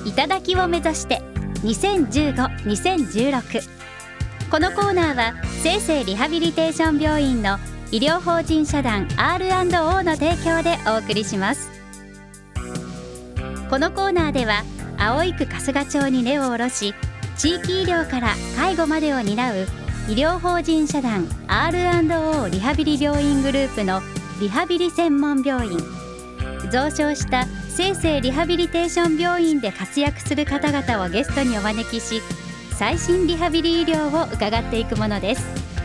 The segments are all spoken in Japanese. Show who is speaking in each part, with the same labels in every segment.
Speaker 1: 頂を目指して2015-2016。このコーナーは生成リハビリテーション病院の医療法人社団 R&O の提供でお送りします。このコーナーでは葵区春日町に根を下ろし、地域医療から介護までを担う医療法人社団 R&O リハビリ病院グループのリハビリ専門病院、増床した生成リハビリテーション病院で活躍する方々をゲストにお招きし、最新リハビリ医療を伺っていくものです。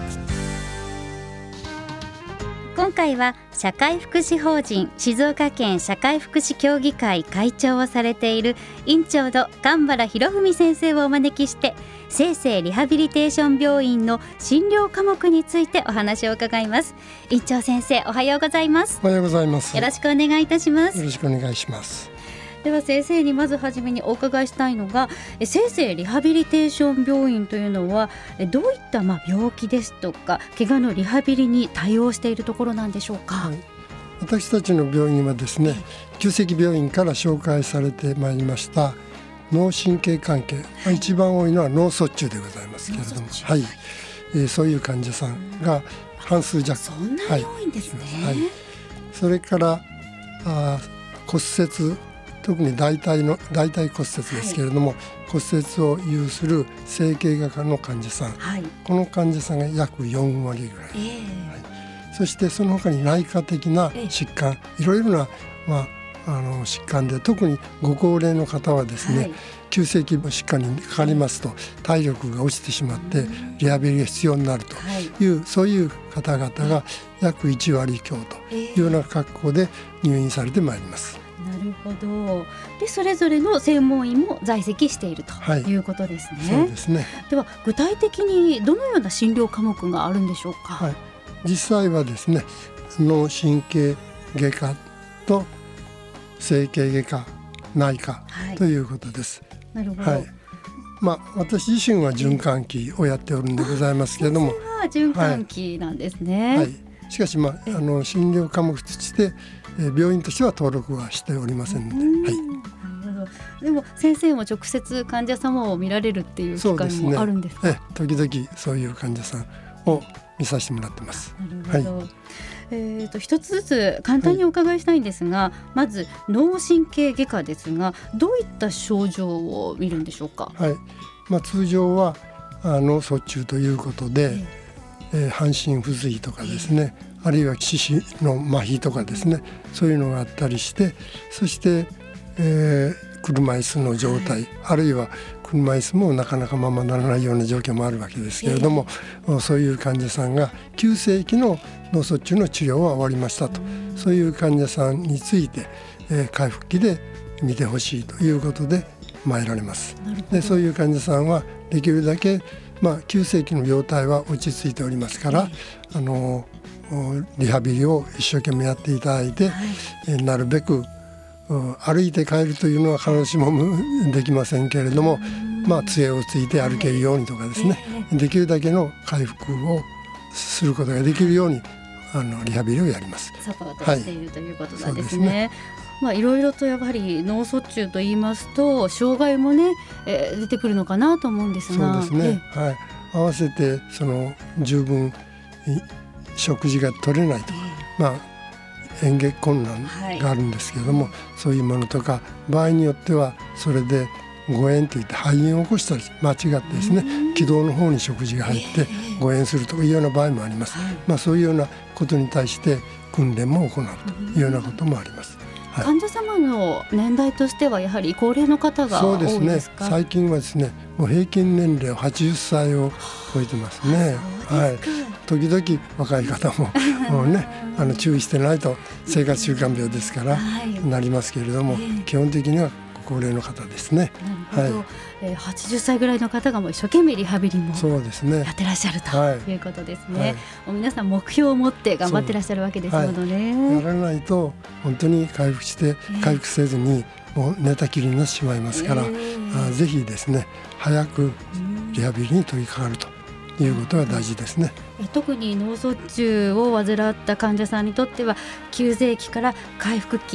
Speaker 1: 今回は社会福祉法人静岡県社会福祉協議会会長をされている院長の神原博文先生をお招きして、生成リハビリテーション病院の診療科目についてお話を伺います。院長先生、おはようございます。
Speaker 2: おはようございます。
Speaker 1: よろしくお願いいたします。
Speaker 2: よろしくお願いします。
Speaker 1: では先生にまずはじめにお伺いしたいのが、生成リハビリテーション病院というのはどういった病気ですとか怪我のリハビリに対応しているところなんでしょうか。
Speaker 2: はい、私たちの病院はですね、急性期病院から紹介されてまいりました脳神経関係、一番多いのは脳卒中でございますけれども、はい、そういう患者さんが半数弱。
Speaker 1: そんなに多いんですね。
Speaker 2: はい、それから骨折、特に大腿骨折ですけれども、骨折を有する整形外科の患者さん、この患者さんが約4割ぐらい、そしてその他に内科的な疾患、いろいろな、疾患で、特にご高齢の方はですね、急性期疾患にかかりますと体力が落ちてしまってリハビリが必要になるという、そういう方々が約1割強というような格好で入院されてまいります。
Speaker 1: なるほど。でそれぞれの専門医も在籍しているということですね。
Speaker 2: そうですね。
Speaker 1: では具体的にどのような診療科目があるんでしょうか。
Speaker 2: 実際はですね、脳神経外科と整形外科、内科ということです。
Speaker 1: なるほど。
Speaker 2: 私自身は循環器をやっておるんでございますけれども、
Speaker 1: 循環器なんですね。
Speaker 2: しかし、診療科目として病院としては登録はしておりませんので。
Speaker 1: でも先生も直接患者様を見られるっていう機会もあるんですか。
Speaker 2: 時々そういう患者さんを見させてもらってます。
Speaker 1: なるほど。一つずつ簡単にお伺いしたいんですが、まず脳神経外科ですが、どういった症状を見るんでしょうか。
Speaker 2: 通常は脳卒中ということで、半身不随とかですね、あるいは四肢の麻痺とかですね、そういうのがあったりして、そして、車椅子の状態、あるいは車椅子もなかなかままならないような状況もあるわけですけれども、そういう患者さんが急性期の脳卒中の治療は終わりましたと、そういう患者さんについて、回復期で見てほしいということで参られます。でそういう患者さんはできるだけ、急性期の病態は落ち着いておりますから、リハビリを一生懸命やっていただいて、なるべく歩いて帰るというのは必ずしもできませんけれども、杖をついて歩けるようにとかですね、できるだけの回復をすることができるようにリハビリをやります。
Speaker 1: サポートしているということなんですね。いろいろとやはり脳卒中と言いますと障害もね、出てくるのかなと思うんですが。
Speaker 2: そうですね。合わせて十分食事が取れないとか、嚥下困難があるんですけれども、そういうものとか、場合によってはそれで誤嚥といって肺炎を起こしたり、間違ってですね、気道の方に食事が入って誤嚥するというような場合もあります。そういうようなことに対して訓練も行うというようなこともあります。
Speaker 1: 患者様の年代としてはやはり高齢の方が多いですか。そうですね。
Speaker 2: 最近はですね、もう平均年齢は80歳を超えてますね。時々若い方ももうね、注意してないと生活習慣病ですからなりますけれども、基本的にはご高齢の方ですね。
Speaker 1: なるほど。80歳ぐらいの方がもう一生懸命リハビリもやってらっしゃるということですね。皆さん目標を持って頑張ってらっしゃるわけですものね。
Speaker 2: やらないと本当に回復せずにもう寝たきりになってしまいますから、ぜひですね、早くリハビリに取り掛かるということが大事ですね。
Speaker 1: 特に脳卒中を患った患者さんにとっては急性期から回復期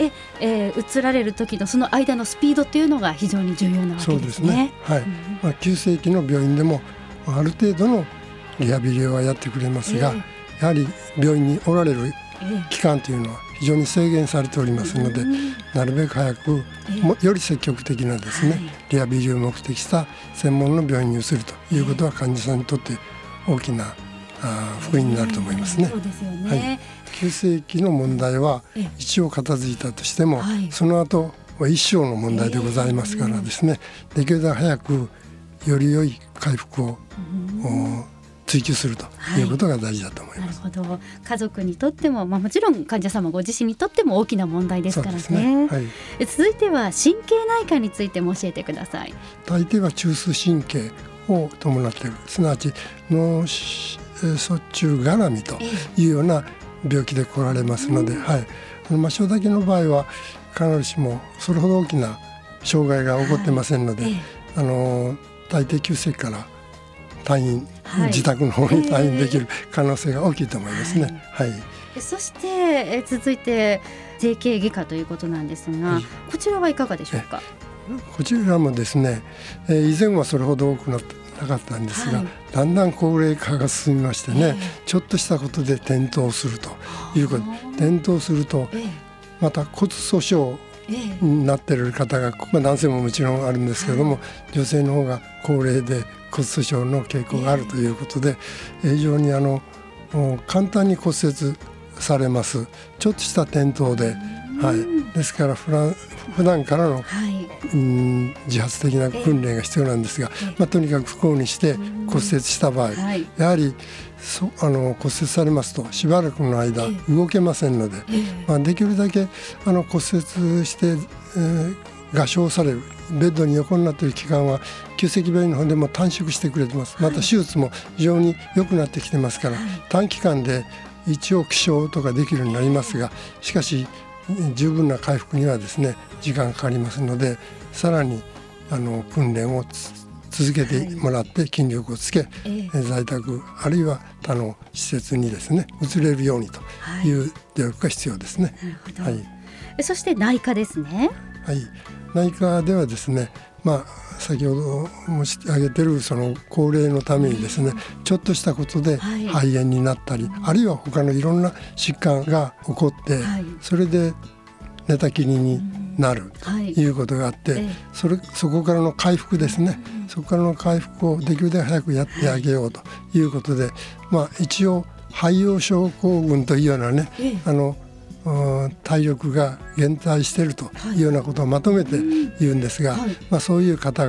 Speaker 1: 移られる時のその間のスピードっていうのが非常に重要なわけですね。
Speaker 2: そうですね、はい。急性期の病院でもある程度のリハビリはやってくれますが、やはり病院におられる期間というのは非常に制限されておりますので、なるべく早くより積極的なですね、リハビリを目的した専門の病院に移るということは患者さんにとって大きな福音になると思いますね。
Speaker 1: そうですよね。
Speaker 2: 急性期の問題は一応片付いたとしても、その後は一生の問題でございますからですね、できるだけ早くより良い回復を追求するということが大事だと思います。
Speaker 1: なるほど。家族にとっても、もちろん患者様ご自身にとっても大きな問題ですから ね。続いては神経内科についても教えてください。
Speaker 2: 大抵は中枢神経を伴っている、すなわち脳卒中絡みというような病気で来られますので、末梢だけの場合は必ずしもそれほど大きな障害が起こってませんので、大抵急性期から退院、自宅の方に退院できる可能性が大きいと思いますね。
Speaker 1: そして続いて整形外科ということなんですが、こちらはいかがでしょうか。
Speaker 2: こちらもですね、以前はそれほど多くなかったんですが、だんだん高齢化が進みましてね、ちょっとしたことで転倒するということ、転倒するとまた骨粗しょうになっている方が、男性ももちろんあるんですけれども、女性の方が高齢で骨粗しょうの傾向があるということで、非常に簡単に骨折されます。ちょっとした転倒で、ですから普段からの、自発的な訓練が必要なんですが、とにかく不幸にして骨折した場合、やはり骨折されますとしばらくの間動けませんので、できるだけ骨折して、画商されるベッドに横になっている期間は急性期病院の方でも短縮してくれてます。また手術も非常に良くなってきてますから、短期間で一応起床とかできるようになりますが、しかし十分な回復にはですね時間がかかりますので、さらに訓練を続けてもらって筋力をつけ、在宅あるいは他の施設にですね移れるようにという努力が必要ですね。
Speaker 1: そして内科ですね。
Speaker 2: 内科ではですね、先ほど申し上げているその高齢のためにですね、ちょっとしたことで肺炎になったり、あるいは他のいろんな疾患が起こって、それで寝たきりになるということがあって、そこからの回復ですね、そこからの回復をできるだけ早くやってあげようということで、一応肺葉症候群というようなね、体力が減退しているというようなことをまとめて言うんですが、そういう方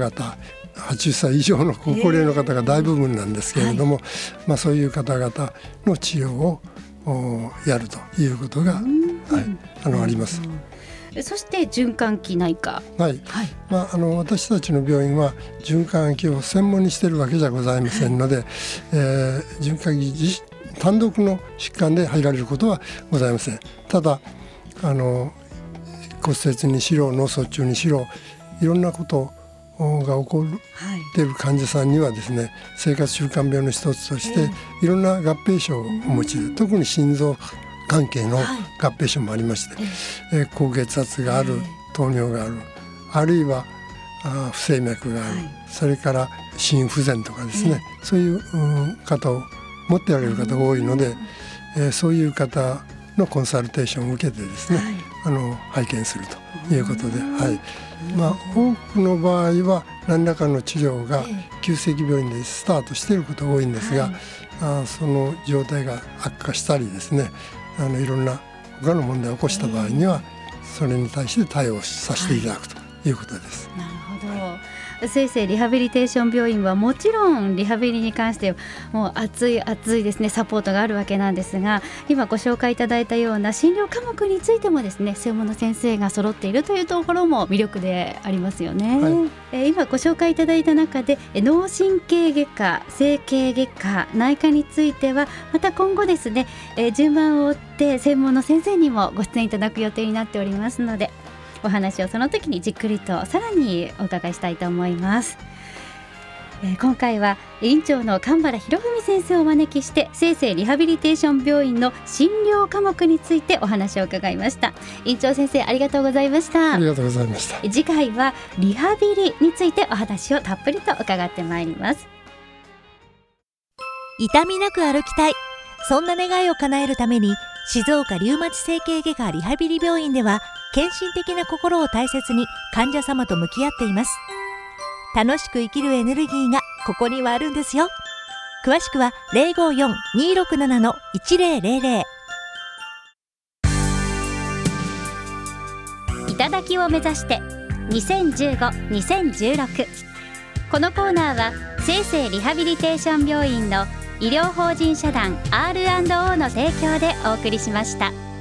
Speaker 2: 々80歳以上の高齢の方が大部分なんですけれども、そういう方々の治療をやるということが、あります。
Speaker 1: そして循環器内科、
Speaker 2: 私たちの病院は循環器を専門にしているわけじゃございませんので、循環器単独の疾患で入られることはございません。ただ骨折にしろ脳卒中にしろいろんなことが起こっている患者さんにはですね、生活習慣病の一つとしていろんな合併症をお持ちで、特に心臓関係の合併症もありまして、高血圧がある、糖尿がある、あるいは不整脈がある、それから心不全とかですね、そういう方を持っておられる方が多いので、そういう方のコンサルテーションを受けてですね、拝見するということで、多くの場合は何らかの治療が急性期病院でスタートしていることが多いんですが、その状態が悪化したりですね、いろんな他の問題を起こした場合にはそれに対して対応させていただくということです。
Speaker 1: なるほど。せいせいリハビリテーション病院はもちろんリハビリに関してもう熱いですねサポートがあるわけなんですが、今ご紹介いただいたような診療科目についてもですね、専門の先生が揃っているというところも魅力でありますよね。今ご紹介いただいた中で脳神経外科、整形外科、内科についてはまた今後ですね、順番を追って専門の先生にもご出演いただく予定になっておりますので、お話をその時にじっくりとさらにお伺いしたいと思います。 今回は院長の神原博文先生をお招きして生生リハビリテーション病院の診療科目についてお話を伺いました。院長先生、ありがとうございました。
Speaker 2: ありがとうございました。
Speaker 1: 次回はリハビリについてお話をたっぷりと伺ってまいります。
Speaker 3: 痛みなく歩きたい、そんな願いを叶えるために静岡リウマチ整形外科リハビリ病院では献身的な心を大切に患者様と向き合っています。楽しく生きるエネルギーがここにはあるんですよ。詳しくは 054-267-1000。
Speaker 1: 頂を目指して2015-2016。このコーナーは生生リハビリテーション病院の医療法人社団 R&O の提供でお送りしました。